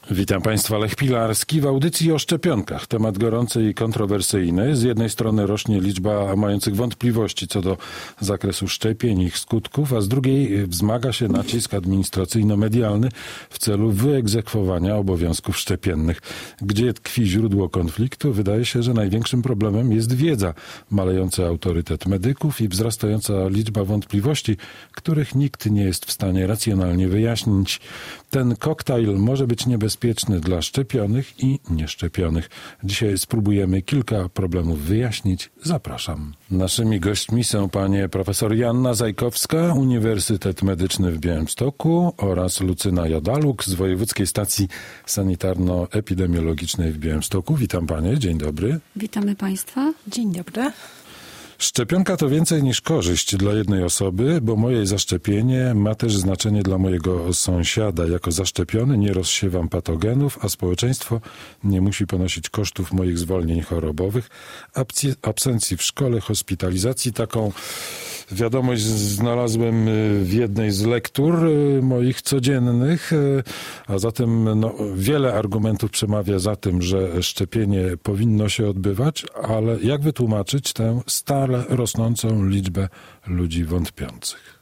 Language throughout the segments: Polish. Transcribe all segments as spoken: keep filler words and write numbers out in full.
Witam Państwa, Lech Pilarski. W audycji o szczepionkach. Temat gorący i kontrowersyjny. Z jednej strony rośnie liczba mających wątpliwości co do zakresu szczepień i ich skutków, a z drugiej wzmaga się nacisk administracyjno-medialny w celu wyegzekwowania obowiązków szczepiennych. Gdzie tkwi źródło konfliktu? Wydaje się, że największym problemem jest wiedza, malejący autorytet medyków i wzrastająca liczba wątpliwości, których nikt nie jest w stanie racjonalnie wyjaśnić. Ten koktajl może być niebezpieczny dla szczepionych i nieszczepionych. Dzisiaj spróbujemy kilka problemów wyjaśnić. Zapraszam. Naszymi gośćmi są panie profesor Joanna Zajkowska, Uniwersytet Medyczny w Białymstoku oraz Lucyna Jadaluk z Wojewódzkiej Stacji Sanitarno-Epidemiologicznej w Białymstoku. Witam panie, dzień dobry. Witamy państwa. Dzień dobry. Szczepionka to więcej niż korzyść dla jednej osoby, bo moje zaszczepienie ma też znaczenie dla mojego sąsiada. Jako zaszczepiony nie rozsiewam patogenów, a społeczeństwo nie musi ponosić kosztów moich zwolnień chorobowych, absencji w szkole, hospitalizacji. Taką wiadomość znalazłem w jednej z lektur moich codziennych, a zatem no, wiele argumentów przemawia za tym, że szczepienie powinno się odbywać, ale jak wytłumaczyć tę stale rosnącą liczbę ludzi wątpiących?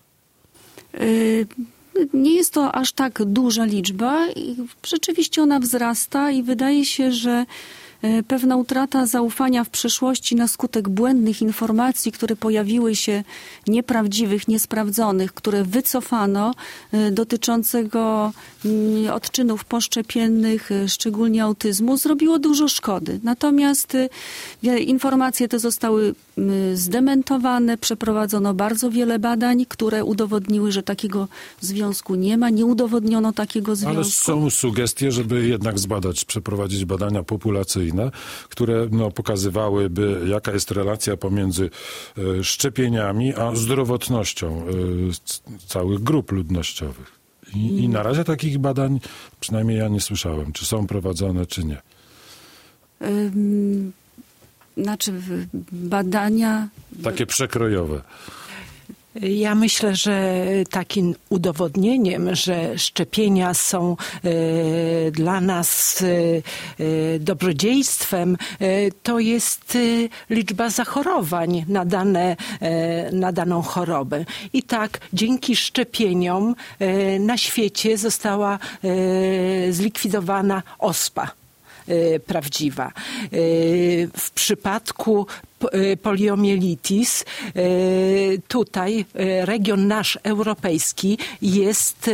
Nie jest to aż tak duża liczba. Rzeczywiście ona wzrasta i wydaje się, że pewna utrata zaufania w przeszłości na skutek błędnych informacji, które pojawiły się, nieprawdziwych, niesprawdzonych, które wycofano, dotyczącego odczynów poszczepiennych, szczególnie autyzmu, zrobiło dużo szkody. Natomiast informacje te zostały zdementowane, przeprowadzono bardzo wiele badań, które udowodniły, że takiego związku nie ma, nie udowodniono takiego związku. Ale są sugestie, żeby jednak zbadać, przeprowadzić badania populacyjne, które no, pokazywałyby, jaka jest relacja pomiędzy y, szczepieniami a zdrowotnością y, całych grup ludnościowych. I, mm. I na razie takich badań, przynajmniej ja nie słyszałem, czy są prowadzone, czy nie. Ym, znaczy badania... Takie przekrojowe. Ja myślę, że takim udowodnieniem, że szczepienia są e, dla nas e, dobrodziejstwem, e, to jest e, liczba zachorowań na, dane, e, na daną chorobę. I tak dzięki szczepieniom e, na świecie została e, zlikwidowana ospa prawdziwa. W przypadku poliomielitis tutaj region nasz europejski jest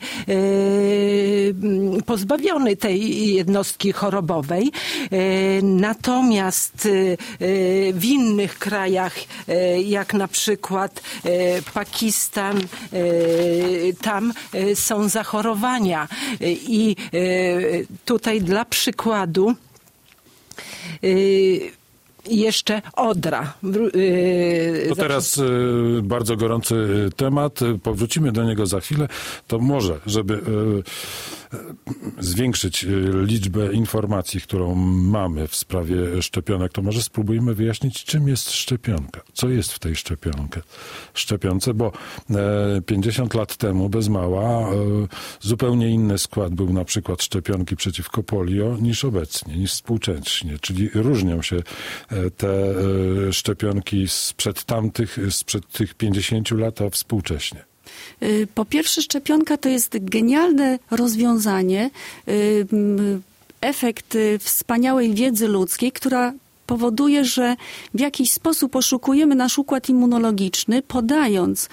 pozbawiony tej jednostki chorobowej. Natomiast w innych krajach, jak na przykład Pakistan, tam są zachorowania. I tutaj dla przykładu jeszcze odra. To teraz y, bardzo gorący temat. Powrócimy do niego za chwilę. To może, żeby y, y, zwiększyć liczbę informacji, którą mamy w sprawie szczepionek, to może spróbujmy wyjaśnić, czym jest szczepionka. Co jest w tej szczepionce? Szczepionce, bo e, pięćdziesiąt lat temu, bez mała, e, zupełnie inny skład był na przykład szczepionki przeciwko polio niż obecnie, niż współcześnie. Czyli różnią się te szczepionki sprzed tamtych, sprzed tych pięćdziesięciu lat, a współcześnie? Po pierwsze, szczepionka to jest genialne rozwiązanie, efekt wspaniałej wiedzy ludzkiej, która powoduje, że w jakiś sposób oszukujemy nasz układ immunologiczny, podając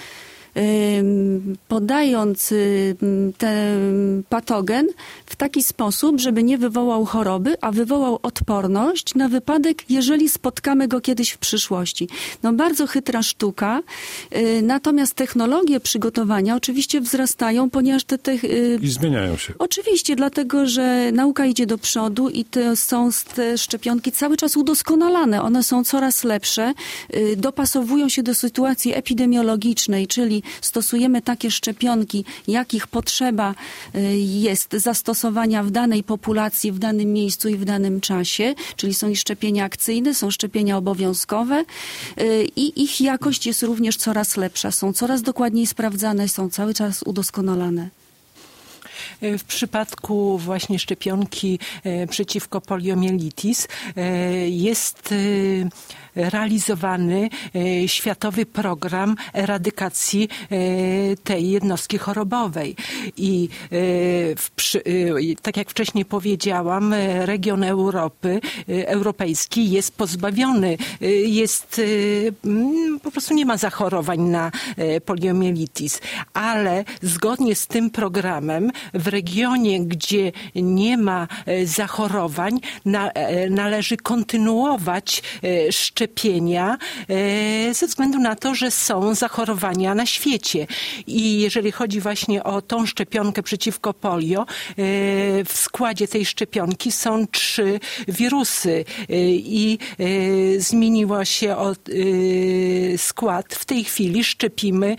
podając ten patogen w taki sposób, żeby nie wywołał choroby, a wywołał odporność na wypadek, jeżeli spotkamy go kiedyś w przyszłości. No bardzo chytra sztuka, natomiast technologie przygotowania oczywiście wzrastają, ponieważ te... te I zmieniają się. Oczywiście, dlatego, że nauka idzie do przodu i te są te szczepionki cały czas udoskonalane. One są coraz lepsze, dopasowują się do sytuacji epidemiologicznej, czyli stosujemy takie szczepionki, jakich potrzeba jest zastosowania w danej populacji, w danym miejscu i w danym czasie, czyli są i szczepienia akcyjne, są szczepienia obowiązkowe i ich jakość jest również coraz lepsza, są coraz dokładniej sprawdzane, są cały czas udoskonalane. W przypadku właśnie szczepionki przeciwko poliomielitis jest realizowany światowy program eradykacji tej jednostki chorobowej. I w, tak jak wcześniej powiedziałam, region Europy, europejski jest pozbawiony, jest, po prostu nie ma zachorowań na poliomielitis, ale zgodnie z tym programem w regionie, gdzie nie ma zachorowań, na, należy kontynuować szczepienia ze względu na to, że są zachorowania na świecie. I jeżeli chodzi właśnie o tą szczepionkę przeciwko polio, w składzie tej szczepionki są trzy wirusy i zmieniło się od, skład. W tej chwili szczepimy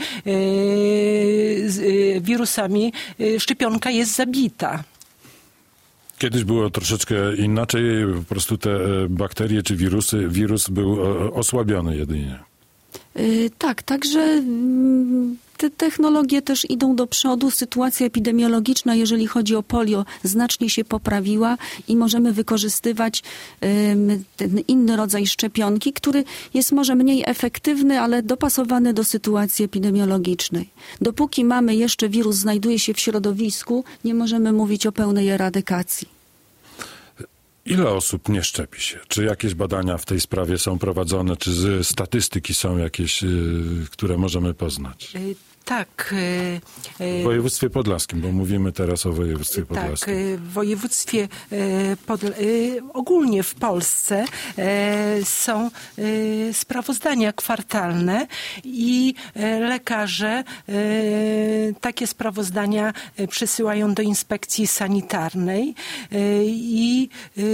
wirusami, szczepionka jest zabita. Kiedyś było troszeczkę inaczej, po prostu te bakterie czy wirusy, wirus był osłabiony jedynie. Yy, tak, także te technologie też idą do przodu. Sytuacja epidemiologiczna, jeżeli chodzi o polio, znacznie się poprawiła i możemy wykorzystywać yy, ten inny rodzaj szczepionki, który jest może mniej efektywny, ale dopasowany do sytuacji epidemiologicznej. Dopóki mamy jeszcze wirus, znajduje się w środowisku, nie możemy mówić o pełnej eradykacji. Ile osób nie szczepi się? Czy jakieś badania w tej sprawie są prowadzone? Czy z statystyki są jakieś, które możemy poznać? Tak. W województwie podlaskim, bo mówimy teraz o województwie podlaskim. Tak, w województwie podla... ogólnie w Polsce są sprawozdania kwartalne i lekarze takie sprawozdania przesyłają do inspekcji sanitarnej i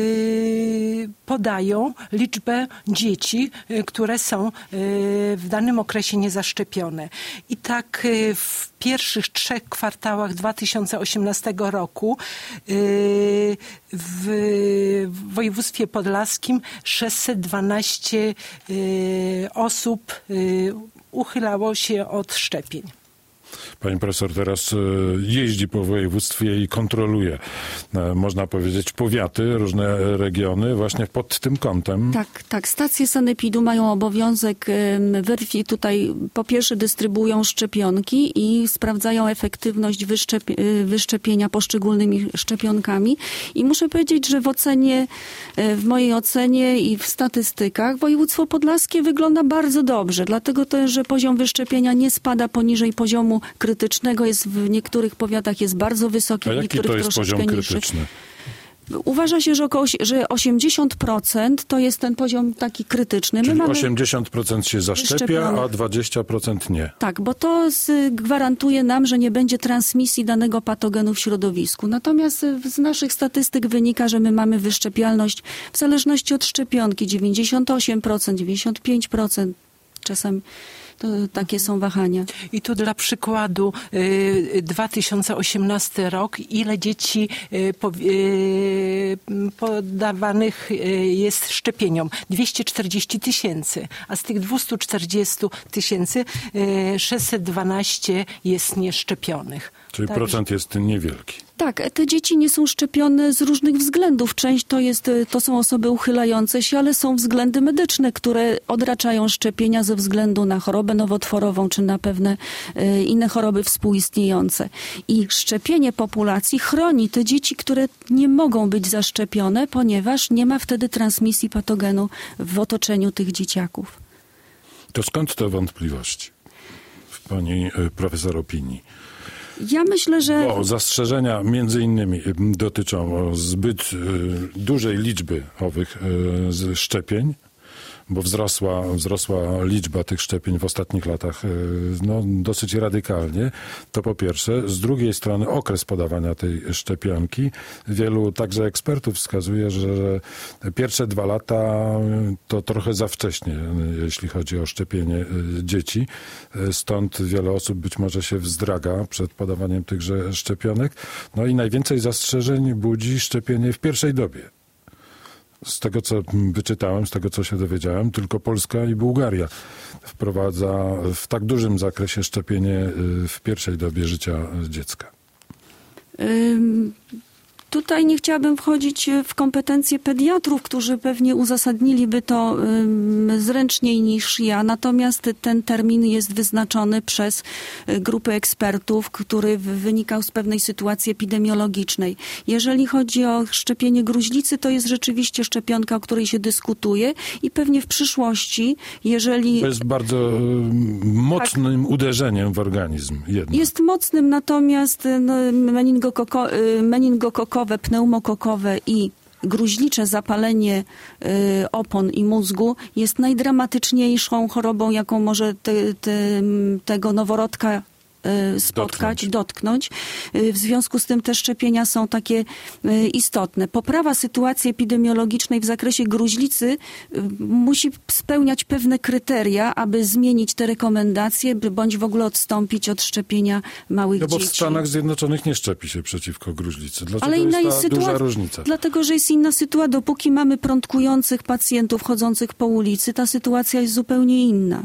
podają liczbę dzieci, które są w danym okresie niezaszczepione. I tak w pierwszych trzech kwartałach dwa tysiące osiemnastego roku w województwie podlaskim sześćset dwanaście osób uchylało się od szczepień. Pani profesor teraz jeździ po województwie i kontroluje, można powiedzieć, powiaty, różne regiony właśnie pod tym kątem. Tak, tak. Stacje sanepidu mają obowiązek weryfikacji. Tutaj po pierwsze dystrybuują szczepionki i sprawdzają efektywność wyszczepi wyszczepienia poszczególnymi szczepionkami. I muszę powiedzieć, że w ocenie, w mojej ocenie i w statystykach województwo podlaskie wygląda bardzo dobrze. Dlatego też, że poziom wyszczepienia nie spada poniżej poziomu krytycznego, jest w niektórych powiatach jest bardzo wysoki, A w jaki niektórych to jest troszeczkę poziom niższy. krytyczny? Uważa się, że około że osiemdziesiąt procent to jest ten poziom taki krytyczny. My Czyli mamy osiemdziesiąt procent się zaszczepia, a dwadzieścia procent nie. Tak, bo to z, gwarantuje nam, że nie będzie transmisji danego patogenu w środowisku. Natomiast z naszych statystyk wynika, że my mamy wyszczepialność w zależności od szczepionki dziewięćdziesiąt osiem procent, dziewięćdziesiąt pięć procent. Czasami to takie są wahania. I tu dla przykładu y, dwa tysiące osiemnasty rok, ile dzieci y, po, y, podawanych y, jest szczepieniom? dwieście czterdzieści tysięcy, a z tych dwieście czterdzieści tysięcy y, sześćset dwanaście jest nieszczepionych. Czyli Tak. procent jest niewielki. Tak, te dzieci nie są szczepione z różnych względów. Część to, jest, to są osoby uchylające się, ale są względy medyczne, które odraczają szczepienia ze względu na chorobę nowotworową czy na pewne y, inne choroby współistniejące. I szczepienie populacji chroni te dzieci, które nie mogą być zaszczepione, ponieważ nie ma wtedy transmisji patogenu w otoczeniu tych dzieciaków. To skąd te wątpliwości w pani y, profesor opinii? Ja myślę, że... Bo zastrzeżenia między innymi dotyczą zbyt y, dużej liczby owych y, szczepień, bo wzrosła, wzrosła liczba tych szczepień w ostatnich latach y, no, dosyć radykalnie. To po pierwsze. Z drugiej strony okres podawania tej szczepionki. Wielu także ekspertów wskazuje, że pierwsze dwa lata to trochę za wcześnie, jeśli chodzi o szczepienie y, dzieci. Stąd wiele osób być może się wzdraga przed podawaniem tychże szczepionek. No i najwięcej zastrzeżeń budzi szczepienie w pierwszej dobie. Z tego, co wyczytałem, z tego, co się dowiedziałem, tylko Polska i Bułgaria wprowadza w tak dużym zakresie szczepienie w pierwszej dobie życia dziecka. Ym... Tutaj nie chciałabym wchodzić w kompetencje pediatrów, którzy pewnie uzasadniliby to zręczniej niż ja. Natomiast ten termin jest wyznaczony przez grupę ekspertów, który wynikał z pewnej sytuacji epidemiologicznej. Jeżeli chodzi o szczepienie gruźlicy, to jest rzeczywiście szczepionka, o której się dyskutuje i pewnie w przyszłości, jeżeli... To jest bardzo mocnym tak. uderzeniem w organizm. Jednak. Jest mocnym, natomiast no, meningokoko, meningokokowe, pneumokokowe i gruźlicze zapalenie y, opon i mózgu jest najdramatyczniejszą chorobą, jaką może te, te, tego noworodka spotkać, dotknąć. dotknąć. W związku z tym te szczepienia są takie istotne. Poprawa sytuacji epidemiologicznej w zakresie gruźlicy musi spełniać pewne kryteria, aby zmienić te rekomendacje, bądź w ogóle odstąpić od szczepienia małych dzieci. No bo dzieci. w Stanach Zjednoczonych nie szczepi się przeciwko gruźlicy. Dlaczego Ale inna jest ta sytuacja, duża różnica? Dlatego, że jest inna sytuacja. Dopóki mamy prądkujących pacjentów chodzących po ulicy, ta sytuacja jest zupełnie inna.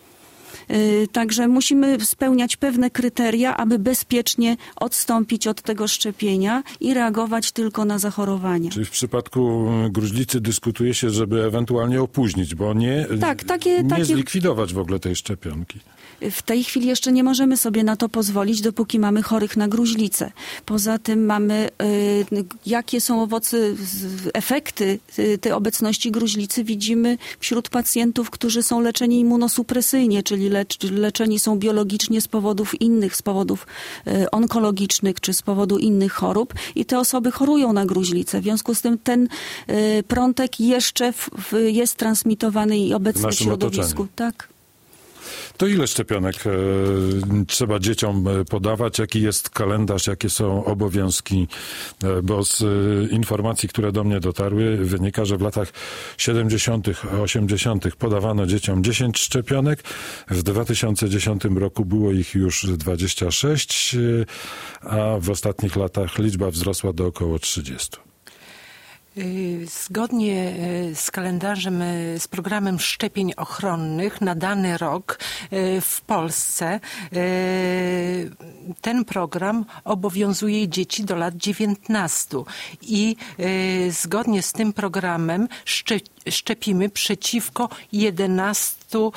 Także musimy spełniać pewne kryteria, aby bezpiecznie odstąpić od tego szczepienia i reagować tylko na zachorowania. Czyli w przypadku gruźlicy dyskutuje się, żeby ewentualnie opóźnić, bo nie, tak, takie, nie takie... zlikwidować w ogóle tej szczepionki. W tej chwili jeszcze nie możemy sobie na to pozwolić, dopóki mamy chorych na gruźlicę. Poza tym mamy, y, jakie są owoce, efekty y, tej obecności gruźlicy widzimy wśród pacjentów, którzy są leczeni immunosupresyjnie, czyli lecz, leczeni są biologicznie z powodów innych, z powodów y, onkologicznych czy z powodu innych chorób i te osoby chorują na gruźlicę. W związku z tym ten y, prątek jeszcze w, w, jest transmitowany i obecny w, w środowisku. Otoczeniu. Tak. To ile szczepionek e, trzeba dzieciom podawać? Jaki jest kalendarz? Jakie są obowiązki? E, bo z e, informacji, które do mnie dotarły, wynika, że w latach siedemdziesiątych, osiemdziesiątych podawano dzieciom dziesięć szczepionek. W dwa tysiące dziesiątym roku było ich już dwadzieścia sześć, a w ostatnich latach liczba wzrosła do około trzydziestu. Zgodnie z kalendarzem, z programem szczepień ochronnych na dany rok w Polsce ten program obowiązuje dzieci do lat dziewiętnastu i zgodnie z tym programem szczepimy przeciwko jedenastu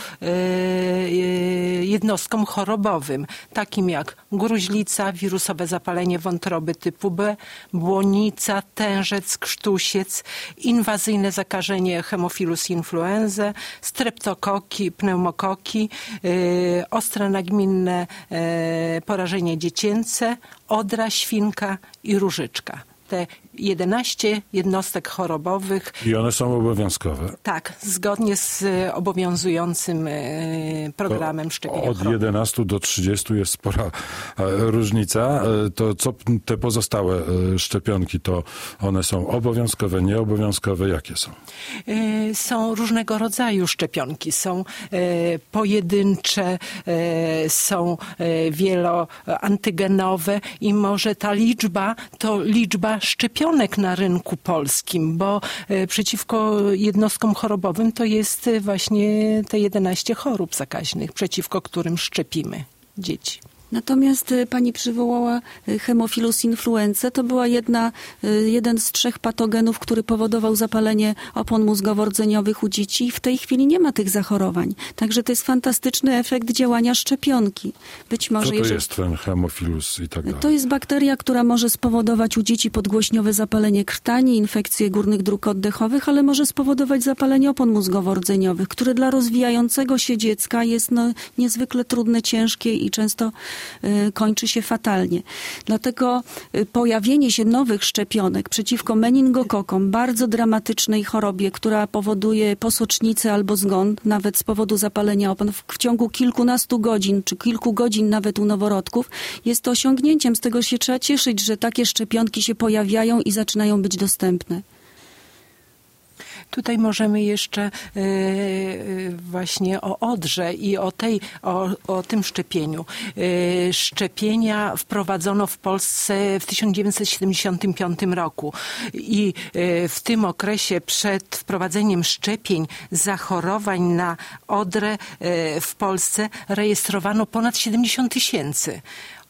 jednostkom chorobowym, takim jak gruźlica, wirusowe zapalenie wątroby typu B, błonica, tężec, krztusiec, inwazyjne zakażenie Haemophilus influenzae, streptokoki, pneumokoki, ostre nagminne porażenie dziecięce, odra, świnka i różyczka. Te jedenaście jednostek chorobowych. I one są obowiązkowe? Tak, zgodnie z obowiązującym programem szczepień ochronnych. Od jedenastu do trzydziestu jest spora różnica. To co te pozostałe szczepionki, to one są obowiązkowe, nieobowiązkowe? Jakie są? Są różnego rodzaju szczepionki. Są pojedyncze, są wieloantygenowe i może ta liczba to liczba szczepionek na rynku polskim, bo przeciwko jednostkom chorobowym to jest właśnie te jedenaście chorób zakaźnych, przeciwko którym szczepimy dzieci. Natomiast pani przywołała Haemophilus influenzae. To była jedna, jeden z trzech patogenów, który powodował zapalenie opon mózgowo-rdzeniowych u dzieci. W tej chwili nie ma tych zachorowań. Także to jest fantastyczny efekt działania szczepionki. Być może, Co to jeżeli... jest ten Haemophilus i tak dalej? To jest bakteria, która może spowodować u dzieci podgłośniowe zapalenie krtani, infekcje górnych dróg oddechowych, ale może spowodować zapalenie opon mózgowo-rdzeniowych, które dla rozwijającego się dziecka jest no, niezwykle trudne, ciężkie i często kończy się fatalnie. Dlatego pojawienie się nowych szczepionek przeciwko meningokokom, bardzo dramatycznej chorobie, która powoduje posocznicę albo zgon, nawet z powodu zapalenia opon w ciągu kilkunastu godzin, czy kilku godzin nawet u noworodków, jest to osiągnięciem. Z tego się trzeba cieszyć, że takie szczepionki się pojawiają i zaczynają być dostępne. Tutaj możemy jeszcze właśnie o odrze i o, tej, o, o tym szczepieniu. Szczepienia wprowadzono w Polsce w tysiąc dziewięćset siedemdziesiątym piątym roku i w tym okresie przed wprowadzeniem szczepień zachorowań na odrę w Polsce rejestrowano ponad siedemdziesiąt tysięcy.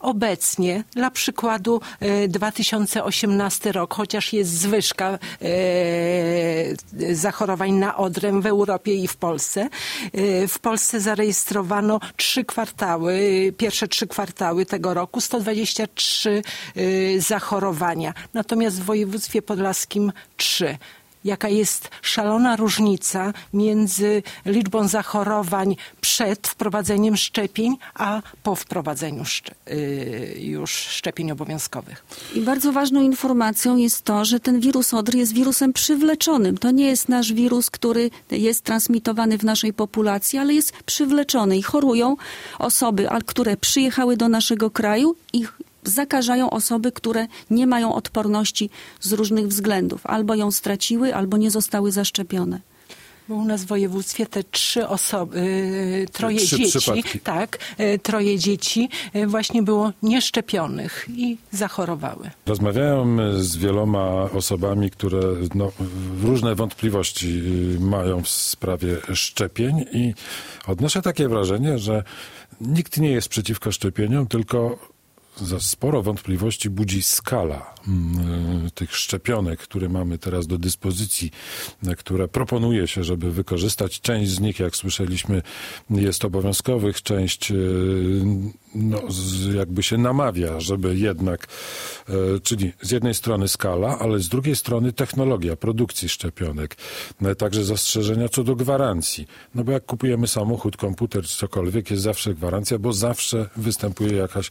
obecnie, dla przykładu dwa tysiące osiemnasty rok, chociaż jest zwyżka zachorowań na odrę w Europie i w Polsce, w Polsce zarejestrowano trzy kwartały, pierwsze trzy kwartały tego roku, sto dwadzieścia trzy zachorowania, natomiast w województwie podlaskim trzy. Jaka jest szalona różnica między liczbą zachorowań przed wprowadzeniem szczepień, a po wprowadzeniu szcze- już szczepień obowiązkowych. I bardzo ważną informacją jest to, że ten wirus odry jest wirusem przywleczonym. To nie jest nasz wirus, który jest transmitowany w naszej populacji, ale jest przywleczony i chorują osoby, które przyjechały do naszego kraju i zakażają osoby, które nie mają odporności z różnych względów. Albo ją straciły, albo nie zostały zaszczepione. Bo u nas w województwie te trzy osoby, troje trzy dzieci, przypadki. tak, troje dzieci właśnie było nieszczepionych i zachorowały. Rozmawiałem z wieloma osobami, które no, różne wątpliwości mają w sprawie szczepień i odnoszę takie wrażenie, że nikt nie jest przeciwko szczepieniom, tylko za sporo wątpliwości budzi skala y, tych szczepionek, które mamy teraz do dyspozycji, y, które proponuje się, żeby wykorzystać. Część z nich, jak słyszeliśmy, jest obowiązkowych, część y, no, z, jakby się namawia, żeby jednak, y, czyli z jednej strony skala, ale z drugiej strony technologia produkcji szczepionek, y, także zastrzeżenia co do gwarancji. No bo jak kupujemy samochód, komputer czy cokolwiek, jest zawsze gwarancja, bo zawsze występuje jakaś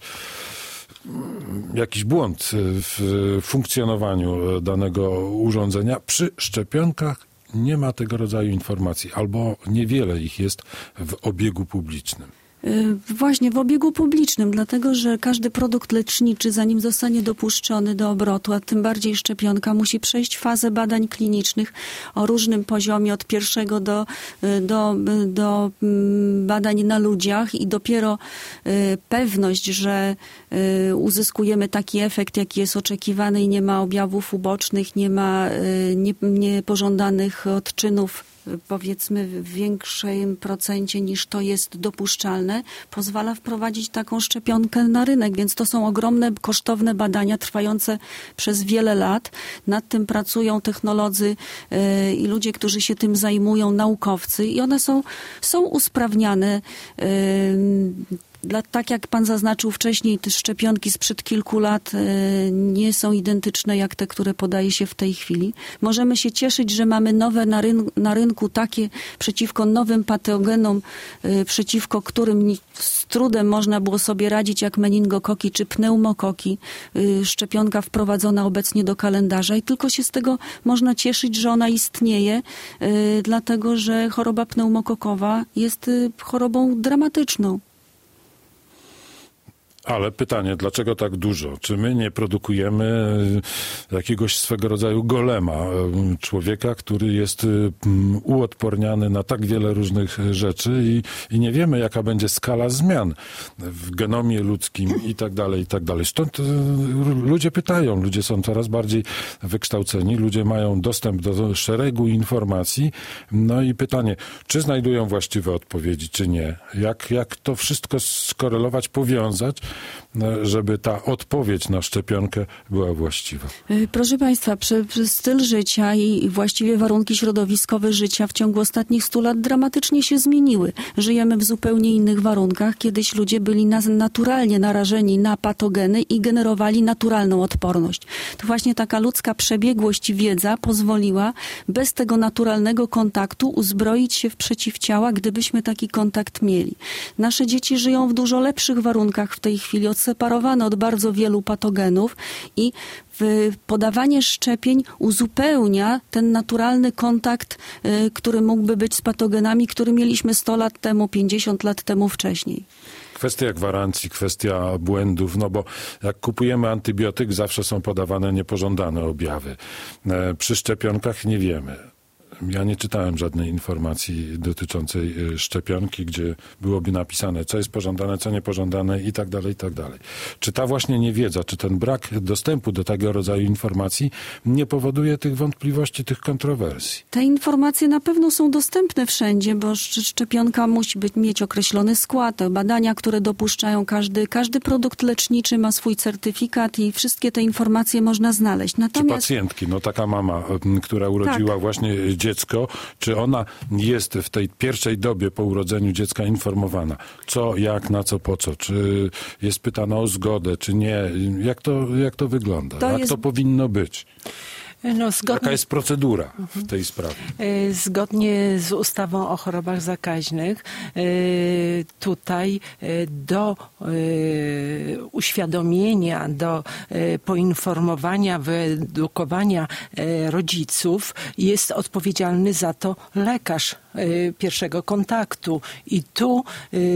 jakiś błąd w funkcjonowaniu danego urządzenia. Przy szczepionkach nie ma tego rodzaju informacji, albo niewiele ich jest w obiegu publicznym. Właśnie w obiegu publicznym, dlatego że każdy produkt leczniczy, zanim zostanie dopuszczony do obrotu, a tym bardziej szczepionka, musi przejść fazę badań klinicznych o różnym poziomie, od pierwszego do, do, do badań na ludziach i dopiero pewność, że uzyskujemy taki efekt, jaki jest oczekiwany i nie ma objawów ubocznych, nie ma niepożądanych odczynów, powiedzmy w większym procencie niż to jest dopuszczalne, pozwala wprowadzić taką szczepionkę na rynek, więc to są ogromne, kosztowne badania trwające przez wiele lat. Nad tym pracują technolodzy yy, i ludzie, którzy się tym zajmują, naukowcy i one są, są usprawniane. Yy, Dla, tak jak pan zaznaczył wcześniej, te szczepionki sprzed kilku lat y, nie są identyczne jak te, które podaje się w tej chwili. Możemy się cieszyć, że mamy nowe na, ryn, na rynku takie przeciwko nowym patogenom, y, przeciwko którym z trudem można było sobie radzić, jak meningokoki czy pneumokoki. Y, szczepionka wprowadzona obecnie do kalendarza i tylko się z tego można cieszyć, że ona istnieje, y, dlatego że choroba pneumokokowa jest y, chorobą dramatyczną. Ale pytanie, dlaczego tak dużo? Czy my nie produkujemy jakiegoś swego rodzaju golema, człowieka, który jest uodporniany na tak wiele różnych rzeczy i, i nie wiemy, jaka będzie skala zmian w genomie ludzkim i tak dalej, i tak dalej. Stąd ludzie pytają, ludzie są coraz bardziej wykształceni, ludzie mają dostęp do szeregu informacji. No i pytanie, czy znajdują właściwe odpowiedzi, czy nie? Jak, jak to wszystko skorelować, powiązać, żeby ta odpowiedź na szczepionkę była właściwa? Proszę Państwa, przy, przy styl życia i właściwie warunki środowiskowe życia w ciągu ostatnich stu lat dramatycznie się zmieniły. Żyjemy w zupełnie innych warunkach. Kiedyś ludzie byli na, naturalnie narażeni na patogeny i generowali naturalną odporność. To właśnie taka ludzka przebiegłość i wiedza pozwoliła bez tego naturalnego kontaktu uzbroić się w przeciwciała, gdybyśmy taki kontakt mieli. Nasze dzieci żyją w dużo lepszych warunkach w tej chwili, odseparowane od bardzo wielu patogenów i podawanie szczepień uzupełnia ten naturalny kontakt, który mógłby być z patogenami, który mieliśmy sto lat temu, pięćdziesiąt lat temu wcześniej. Kwestia gwarancji, kwestia błędów, no bo jak kupujemy antybiotyk, zawsze są podawane niepożądane objawy. Przy szczepionkach nie wiemy. Ja nie czytałem żadnej informacji dotyczącej szczepionki, gdzie byłoby napisane, co jest pożądane, co niepożądane i tak dalej, i tak dalej. Czy ta właśnie niewiedza, czy ten brak dostępu do tego rodzaju informacji nie powoduje tych wątpliwości, tych kontrowersji? Te informacje na pewno są dostępne wszędzie, bo szczepionka musi być, mieć określony skład. Badania, które dopuszczają każdy, każdy produkt leczniczy ma swój certyfikat i wszystkie te informacje można znaleźć. Natomiast... Czy pacjentki, no taka mama, która urodziła tak. właśnie dziecko, czy ona jest w tej pierwszej dobie po urodzeniu dziecka informowana? Co, jak, na co, po co? Czy jest pytana o zgodę, czy nie? Jak to, jak to wygląda? To jak jest... to powinno być? No, zgodnie... Jaka jest procedura w tej sprawie? Zgodnie z ustawą o chorobach zakaźnych tutaj do uświadomienia, do poinformowania, wyedukowania rodziców jest odpowiedzialny za to lekarz pierwszego kontaktu. I tu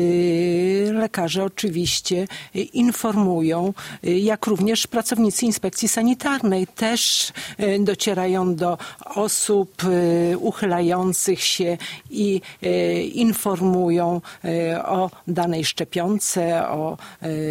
lekarze oczywiście informują, jak również pracownicy inspekcji sanitarnej też docierają do osób uchylających się i informują o danej szczepionce, o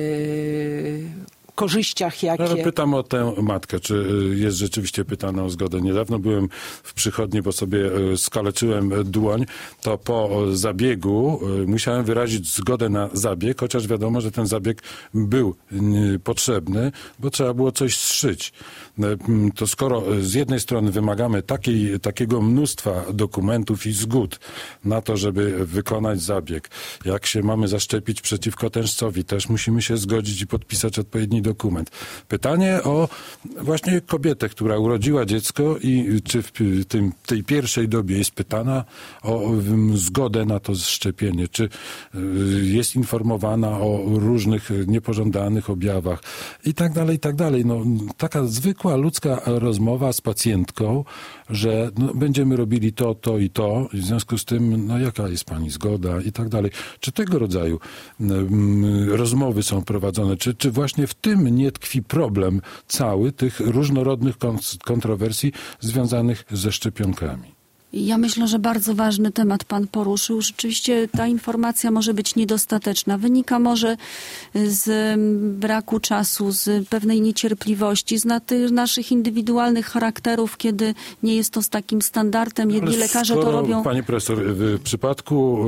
korzyściach, jakie... Ale pytam o tę matkę, czy jest rzeczywiście pytana o zgodę. Niedawno byłem w przychodni, bo sobie skaleczyłem dłoń, to po zabiegu musiałem wyrazić zgodę na zabieg, chociaż wiadomo, że ten zabieg był potrzebny, bo trzeba było coś zszyć. To skoro z jednej strony wymagamy takiej, takiego mnóstwa dokumentów i zgód na to, żeby wykonać zabieg, jak się mamy zaszczepić przeciwko tężcowi, też musimy się zgodzić i podpisać odpowiedni dokument. Pytanie o właśnie kobietę, która urodziła dziecko i czy w tym, tej pierwszej dobie jest pytana o zgodę na to szczepienie, czy jest informowana o różnych niepożądanych objawach i tak dalej, i tak dalej. No, taka zwykła ludzka rozmowa z pacjentką, że no, będziemy robili to, to i to, i w związku z tym, no jaka jest pani zgoda i tak dalej. Czy tego rodzaju um, rozmowy są prowadzone, czy, czy właśnie w tym nie tkwi problem cały tych różnorodnych kontrowersji związanych ze szczepionkami? Ja myślę, że bardzo ważny temat pan poruszył. Rzeczywiście ta informacja może być niedostateczna. Wynika może z braku czasu, z pewnej niecierpliwości, z na tych naszych indywidualnych charakterów, kiedy nie jest to z takim standardem. Jedni Ale lekarze skoro, to robią... Pani profesor, w przypadku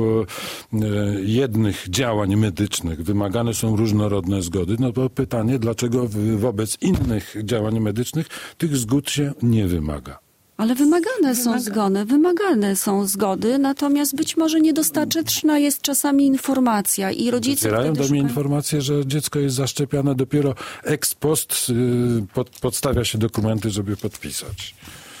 jednych działań medycznych wymagane są różnorodne zgody, no to pytanie, dlaczego wobec innych działań medycznych tych zgód się nie wymaga? Ale wymagane są Wymaga. zgody, wymagane są zgody, natomiast być może niedostateczna jest czasami informacja i rodzice Docierają do mnie szukają... informacje, że dziecko jest zaszczepione dopiero ex post, pod, podstawia się dokumenty, żeby podpisać.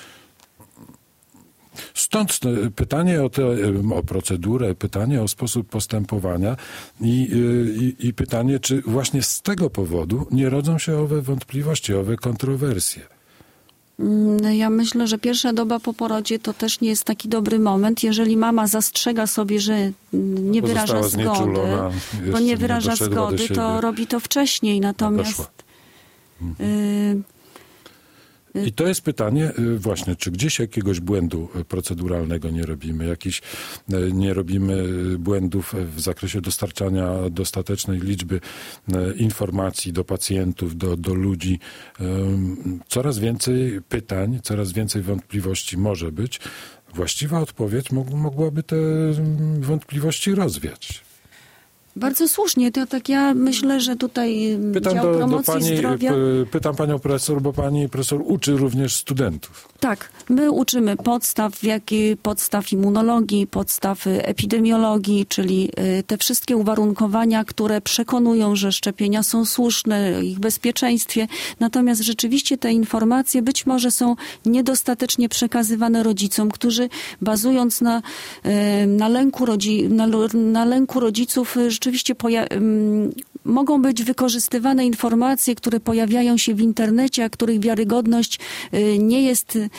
Stąd pytanie o, te, o procedurę, pytanie o sposób postępowania i, i, i pytanie, czy właśnie z tego powodu nie rodzą się owe wątpliwości, owe kontrowersje. Ja myślę, że pierwsza doba po porodzie to też nie jest taki dobry moment. Jeżeli mama zastrzega sobie, że nie wyraża zgody, bo nie wyraża nie zgody, to robi to wcześniej. Natomiast... Y I to jest pytanie właśnie, czy gdzieś jakiegoś błędu proceduralnego nie robimy, jakiś, nie robimy błędów w zakresie dostarczania dostatecznej liczby informacji do pacjentów, do, do ludzi. Coraz więcej pytań, coraz więcej wątpliwości może być. Właściwa odpowiedź mogłaby te wątpliwości rozwiać. Bardzo słusznie. To tak ja myślę, że tutaj pytam dział do, promocji do pani, zdrowia... Pytam panią profesor, bo pani profesor uczy również studentów. Tak. My uczymy podstaw, jak i podstaw immunologii, podstaw epidemiologii, czyli te wszystkie uwarunkowania, które przekonują, że szczepienia są słuszne, ich bezpieczeństwie. Natomiast rzeczywiście te informacje być może są niedostatecznie przekazywane rodzicom, którzy bazując na, na, lęku, rodzi, na, na lęku rodziców rzeczywiście poja- mogą być wykorzystywane informacje, które pojawiają się w internecie, a których wiarygodność y, nie jest... Y,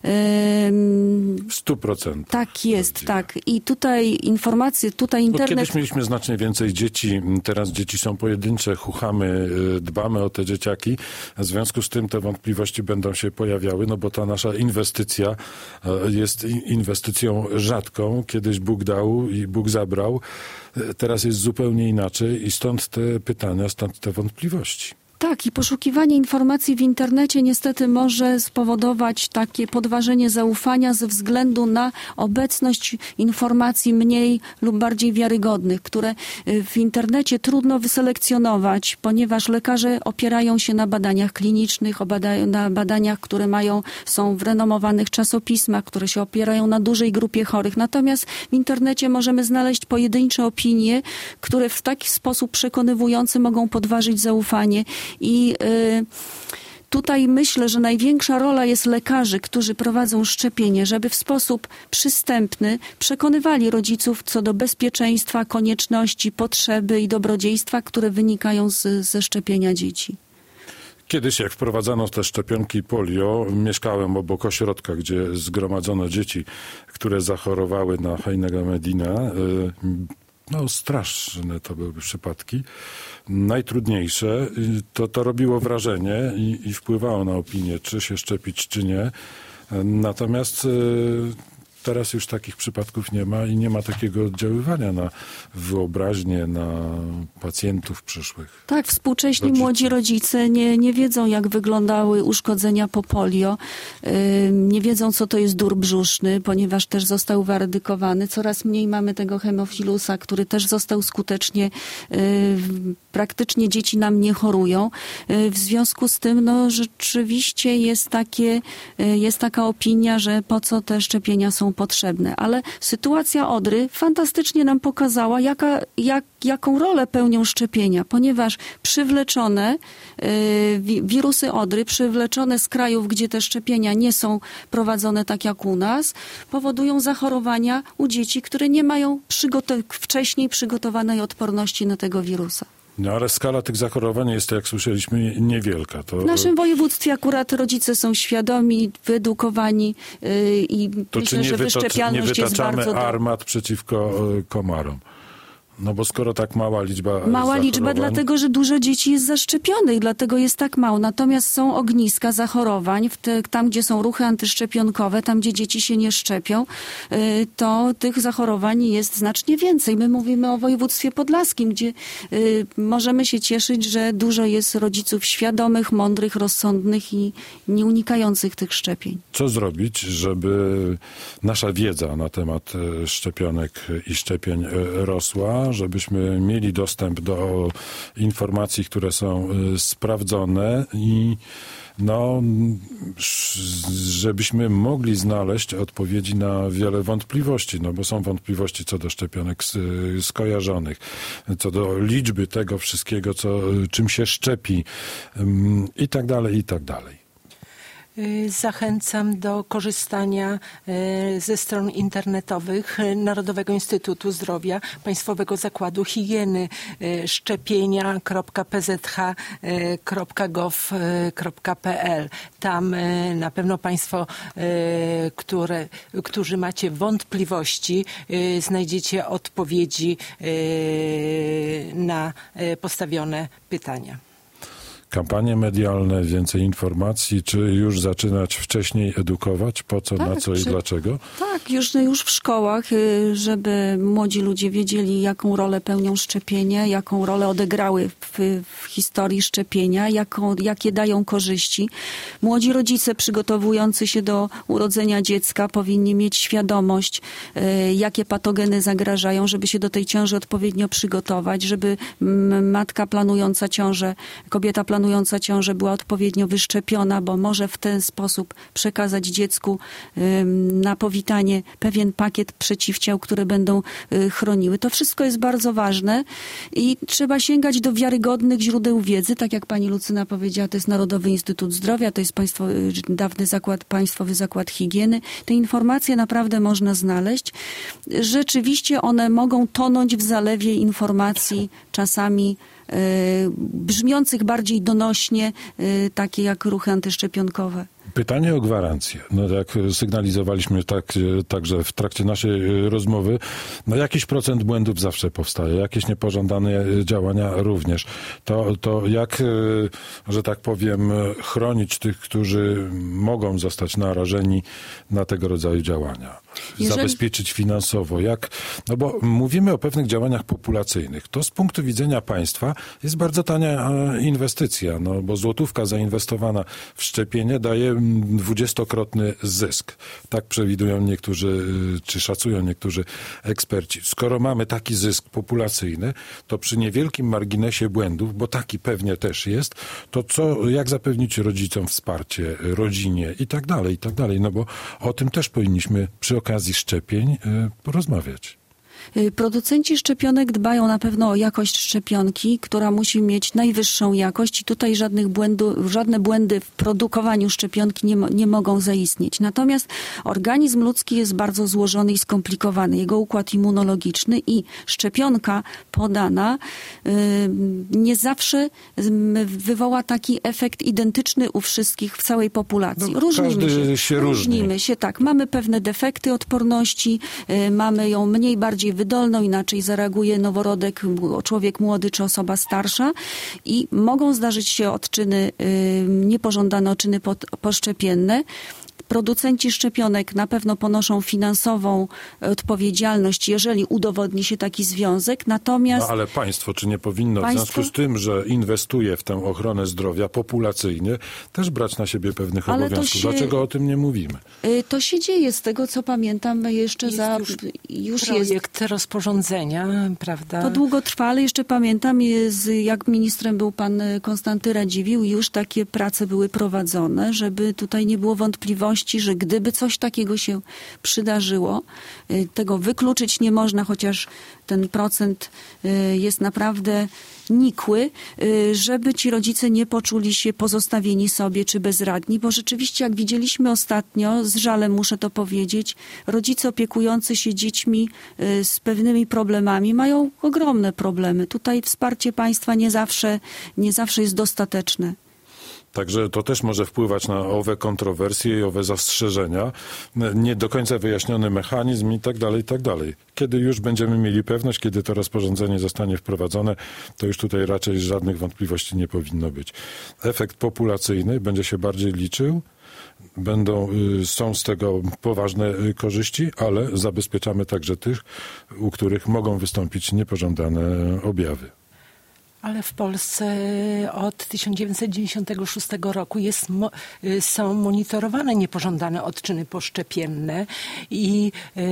w stu procentach. Tak jest, prawdziwe. Tak. I tutaj informacje, tutaj internet... Bo kiedyś mieliśmy znacznie więcej dzieci, teraz dzieci są pojedyncze, chuchamy, dbamy o te dzieciaki, w związku z tym te wątpliwości będą się pojawiały, no bo ta nasza inwestycja jest inwestycją rzadką. Kiedyś Bóg dał i Bóg zabrał, teraz jest zupełnie inaczej i stąd te pytania, stąd te wątpliwości. Tak, i poszukiwanie informacji w internecie niestety może spowodować takie podważenie zaufania ze względu na obecność informacji mniej lub bardziej wiarygodnych, które w internecie trudno wyselekcjonować, ponieważ lekarze opierają się na badaniach klinicznych, na badaniach, które mają, są w renomowanych czasopismach, które się opierają na dużej grupie chorych. Natomiast w internecie możemy znaleźć pojedyncze opinie, które w taki sposób przekonywujący mogą podważyć zaufanie. I y, tutaj myślę, że największa rola jest lekarzy, którzy prowadzą szczepienie, żeby w sposób przystępny przekonywali rodziców co do bezpieczeństwa, konieczności, potrzeby i dobrodziejstwa, które wynikają z, ze szczepienia dzieci. Kiedyś, jak wprowadzano te szczepionki polio, mieszkałem obok ośrodka, gdzie zgromadzono dzieci, które zachorowały na Heinegamedina. No, straszne to były przypadki. Najtrudniejsze, to, to robiło wrażenie i, i wpływało na opinię, czy się szczepić, czy nie. Natomiast teraz już takich przypadków nie ma i nie ma takiego oddziaływania na wyobraźnię, na pacjentów przyszłych. Tak, współcześni rodzice. młodzi rodzice nie, nie wiedzą, jak wyglądały uszkodzenia po polio. Yy, nie wiedzą, co to jest dur brzuszny, ponieważ też został wyradykowany. Coraz mniej mamy tego hemofilusa, który też został skutecznie, yy, praktycznie dzieci nam nie chorują. Yy, w związku z tym, no rzeczywiście jest takie, yy, jest taka opinia, że po co te szczepienia są potrzebne. Ale sytuacja Odry fantastycznie nam pokazała, jaka, jak, jaką rolę pełnią szczepienia, ponieważ przywleczone y, wirusy Odry, przywleczone z krajów, gdzie te szczepienia nie są prowadzone tak jak u nas, powodują zachorowania u dzieci, które nie mają przygotow- wcześniej przygotowanej odporności na tego wirusa. No ale skala tych zachorowań jest, jak słyszeliśmy, niewielka. To... W naszym województwie akurat rodzice są świadomi, wyedukowani yy, i to myślę, nie że wytocz, wyszczepialność nie jest bardzo wytaczamy dobra. armat przeciwko y, komarom. No bo skoro tak mała liczba Mała liczba, dlatego że dużo dzieci jest zaszczepionych, dlatego jest tak mało. Natomiast są ogniska zachorowań, w te, tam gdzie są ruchy antyszczepionkowe, tam gdzie dzieci się nie szczepią, y, to tych zachorowań jest znacznie więcej. My mówimy o województwie podlaskim, gdzie y, możemy się cieszyć, że dużo jest rodziców świadomych, mądrych, rozsądnych i nie unikających tych szczepień. Co zrobić, żeby nasza wiedza na temat szczepionek i szczepień rosła, żebyśmy mieli dostęp do informacji, które są sprawdzone i no, żebyśmy mogli znaleźć odpowiedzi na wiele wątpliwości, no bo są wątpliwości co do szczepionek skojarzonych, co do liczby tego wszystkiego, co, czym się szczepi i tak dalej, i tak dalej. Zachęcam do korzystania ze stron internetowych Narodowego Instytutu Zdrowia, Państwowego Zakładu Higieny, szczepienia kropka p z h kropka gov kropka p l. Tam na pewno Państwo, które, którzy macie wątpliwości, znajdziecie odpowiedzi na postawione pytania. Kampanie medialne, więcej informacji, czy już zaczynać wcześniej edukować? Po co, tak, na co czy, i dlaczego? Tak, już, już w szkołach, żeby młodzi ludzie wiedzieli, jaką rolę pełnią szczepienia, jaką rolę odegrały w, w historii szczepienia, jaką, jakie dają korzyści. Młodzi rodzice przygotowujący się do urodzenia dziecka powinni mieć świadomość, jakie patogeny zagrażają, żeby się do tej ciąży odpowiednio przygotować, żeby matka planująca ciążę, kobieta planująca planująca ciążę była odpowiednio wyszczepiona, bo może w ten sposób przekazać dziecku na powitanie pewien pakiet przeciwciał, które będą chroniły. To wszystko jest bardzo ważne i trzeba sięgać do wiarygodnych źródeł wiedzy, tak jak pani Lucyna powiedziała, to jest Narodowy Instytut Zdrowia, to jest państwo, dawny zakład, Państwowy Zakład Higieny. Te informacje naprawdę można znaleźć. Rzeczywiście one mogą tonąć w zalewie informacji czasami brzmiących bardziej donośnie, takie jak ruchy antyszczepionkowe. Pytanie o gwarancję. No jak sygnalizowaliśmy tak, także w trakcie naszej rozmowy, no jakiś procent błędów zawsze powstaje, jakieś niepożądane działania również. To, to jak, że tak powiem, chronić tych, którzy mogą zostać narażeni na tego rodzaju działania? Jeżeli... Zabezpieczyć finansowo. Jak, no bo mówimy o pewnych działaniach populacyjnych. To z punktu widzenia państwa jest bardzo tania inwestycja, no bo złotówka zainwestowana w szczepienie daje dwudziestokrotny zysk. Tak przewidują niektórzy, czy szacują niektórzy eksperci. Skoro mamy taki zysk populacyjny, to przy niewielkim marginesie błędów, bo taki pewnie też jest, to co, jak zapewnić rodzicom wsparcie, rodzinie i tak dalej, i tak dalej. No bo o tym też powinniśmy przy okazji szczepień porozmawiać. Producenci szczepionek dbają na pewno o jakość szczepionki, która musi mieć najwyższą jakość i tutaj żadnych błędów, żadne błędy w produkowaniu szczepionki nie, nie mogą zaistnieć. Natomiast organizm ludzki jest bardzo złożony i skomplikowany. Jego układ immunologiczny i szczepionka podana yy, nie zawsze wywoła taki efekt identyczny u wszystkich w całej populacji. No, różnimy się, się różnimy różni. się, tak. Mamy pewne defekty odporności, yy, mamy ją mniej, bardziej wydolną, inaczej zareaguje noworodek, człowiek młody czy osoba starsza i mogą zdarzyć się odczyny, niepożądane odczyny poszczepienne. Producenci szczepionek na pewno ponoszą finansową odpowiedzialność, jeżeli udowodni się taki związek, natomiast... No ale państwo, czy nie powinno państwo... w związku z tym, że inwestuje w tę ochronę zdrowia populacyjnie, też brać na siebie pewnych ale obowiązków? Się... Dlaczego o tym nie mówimy? To się dzieje, z tego co pamiętam, jeszcze jest za... Już, już projekt jest... rozporządzenia, prawda? To długotrwale, jeszcze pamiętam, jest, jak ministrem był pan Konstanty Radziwiłł, już takie prace były prowadzone, żeby tutaj nie było wątpliwości, że gdyby coś takiego się przydarzyło, tego wykluczyć nie można, chociaż ten procent jest naprawdę nikły, żeby ci rodzice nie poczuli się pozostawieni sobie czy bezradni, bo rzeczywiście, jak widzieliśmy ostatnio, z żalem muszę to powiedzieć, rodzice opiekujący się dziećmi z pewnymi problemami mają ogromne problemy. Tutaj wsparcie państwa nie zawsze, nie zawsze jest dostateczne. Także to też może wpływać na owe kontrowersje i owe zastrzeżenia, nie do końca wyjaśniony mechanizm i tak dalej, i tak dalej. Kiedy już będziemy mieli pewność, kiedy to rozporządzenie zostanie wprowadzone, to już tutaj raczej żadnych wątpliwości nie powinno być. Efekt populacyjny będzie się bardziej liczył, będą, są z tego poważne korzyści, ale zabezpieczamy także tych, u których mogą wystąpić niepożądane objawy. Ale w Polsce od tysiąc dziewięćset dziewięćdziesiątego szóstego roku jest, są monitorowane niepożądane odczyny poszczepienne i yy,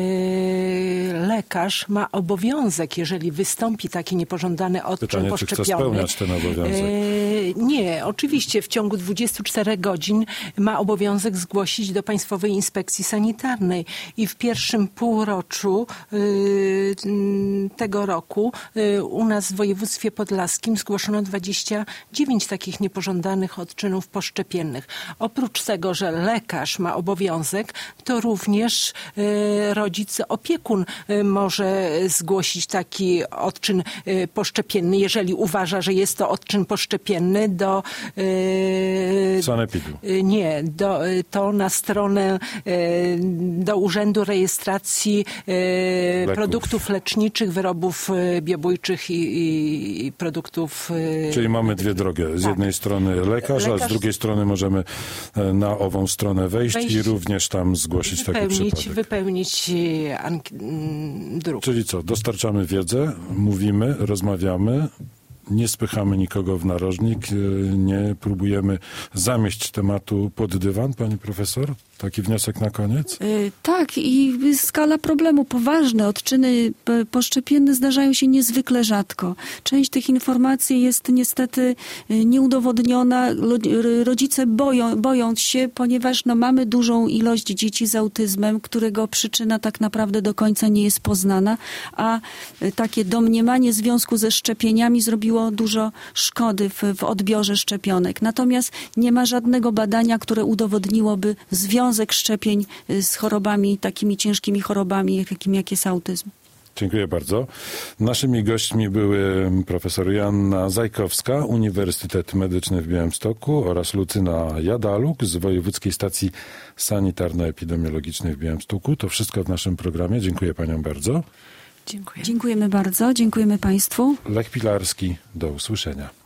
lekarz ma obowiązek, jeżeli wystąpi taki niepożądany odczyn Pytanie, poszczepiony. Czy chce spełniać ten obowiązek? Yy, nie, oczywiście w ciągu dwudziestu czterech godzin ma obowiązek zgłosić do Państwowej Inspekcji Sanitarnej i w pierwszym półroczu yy, tego roku yy, u nas w województwie podlaskim zgłoszono dwadzieścia dziewięć takich niepożądanych odczynów poszczepiennych. Oprócz tego, że lekarz ma obowiązek, to również y, rodzic, opiekun y, może zgłosić taki odczyn y, poszczepienny, jeżeli uważa, że jest to odczyn poszczepienny do... Y, Sanepidu. Y, nie, do, y, to na stronę y, do Urzędu Rejestracji y, Produktów Leczniczych, Wyrobów y, Biobójczych i, i, i produktów. Czyli mamy dwie drogi. Z tak. jednej strony lekarz, lekarz, a z drugiej strony możemy na ową stronę wejść, wejść i również tam zgłosić taki przypadek. Wypełnić druk. Czyli co? Dostarczamy wiedzę, mówimy, rozmawiamy, nie spychamy nikogo w narożnik, nie próbujemy zamieść tematu pod dywan, pani profesor? Taki wniosek na koniec? Yy, tak i skala problemu. Poważne odczyny poszczepienne zdarzają się niezwykle rzadko. Część tych informacji jest niestety nieudowodniona. Rodzice boją, boją się, ponieważ no, mamy dużą ilość dzieci z autyzmem, którego przyczyna tak naprawdę do końca nie jest poznana, a takie domniemanie związku ze szczepieniami zrobiło dużo szkody w, w odbiorze szczepionek. Natomiast nie ma żadnego badania, które udowodniłoby związek szczepień z chorobami, takimi ciężkimi chorobami, jakimi jak jest autyzm. Dziękuję bardzo. Naszymi gośćmi były profesor Joanna Zajkowska, Uniwersytet Medyczny w Białymstoku oraz Lucyna Jadaluk z Wojewódzkiej Stacji Sanitarno-Epidemiologicznej w Białymstoku. To wszystko w naszym programie. Dziękuję paniom bardzo. Dziękuję. Dziękujemy bardzo. Dziękujemy państwu. Lech Pilarski. Do usłyszenia.